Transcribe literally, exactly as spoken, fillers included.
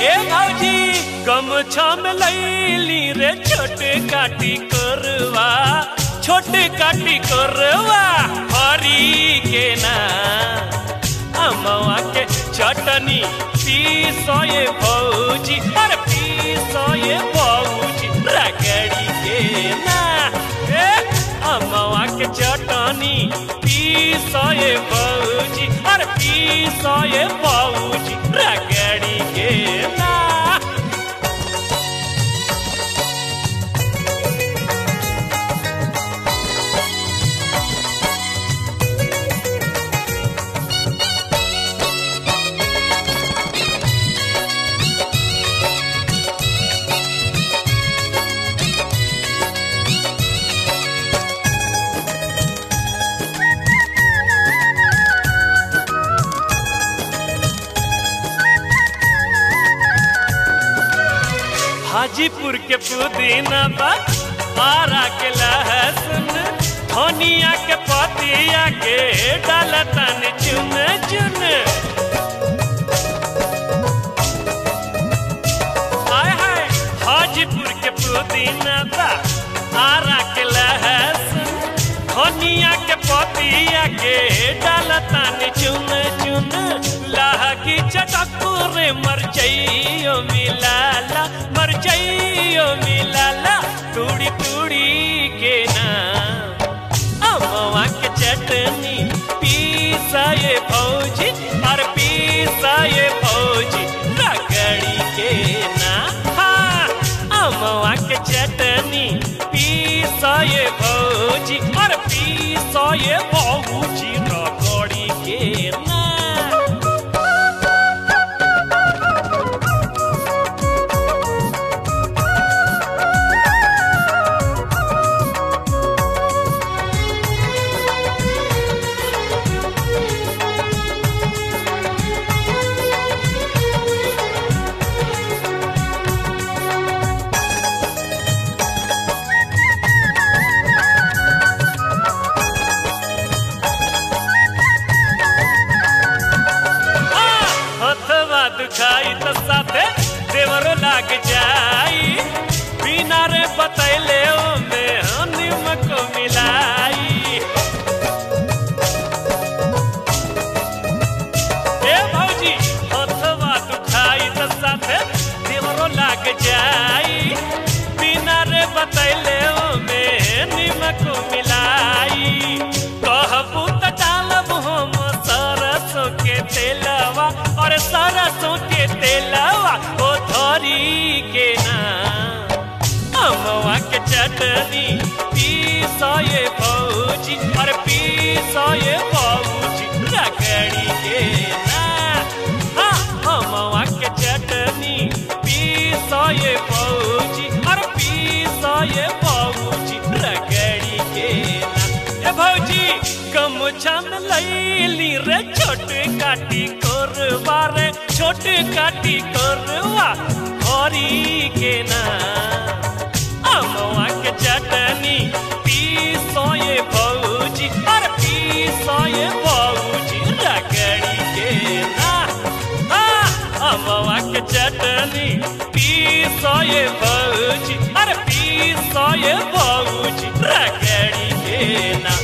ए भौजी गमछा में लैली रे छोटे काटी करवा छोटे काटी करवा हरी के ना अमवा के चटनी पीसोए भौजी अरे पीसोए भौजी रगड़ी के ना ए अमवा के चटनी पीसोए भौजी अरे पीसोए भौजी रगड़ी के ना हाजीपुर के पुदीना बा आरा के लहसुन धनिया के पतिया के डालतन चुन चुन हाय हाय हाजीपुर के पुदीना बा आरा के लहसुन धनिया के पतिया के डालतन चुन चुन लागी चटकुरे मरचैयो मिलाला मरचैयो मिलाला टूड़ी टूड़ी के ना अमवा के चटनी पीसाए भौजी और पीसाए भौजी रगड़ी के ना हाँ अमवा के चटनी पीसाए भौजी और पीसाए भौजी रगड़ी के ना दुखाई तो साथे देवरो लाग जाई बिना रे बतैले ओ में निमक मिलाई ए भौजी हथवा दुखाई तो साथे देवरो लाग जाई बिना रे बतैले ओ में निमक मिलाई कहबू त डालब हम सरसों के तेलवा और सरसों के तेलवा ओ धरी के ना अमवा के चटनी पीसोए भौजी और पीसोए भौजी रगड़ी के ना हाँ अमवा के चटनी पीसोए भौजी और पीसोए भौजी रगड़ी के ना ए भौजी गमछा में लैली रे छोटे काटी करवा रे छोटे काटी करवा हरी के ना अमवा के चटनी पीसोए भौजी और पीसोए भौजी रगड़ी के ना हाँ अमवा के चटनी पीसोए भौजी और पीसोए भौजी रगड़ी के ना।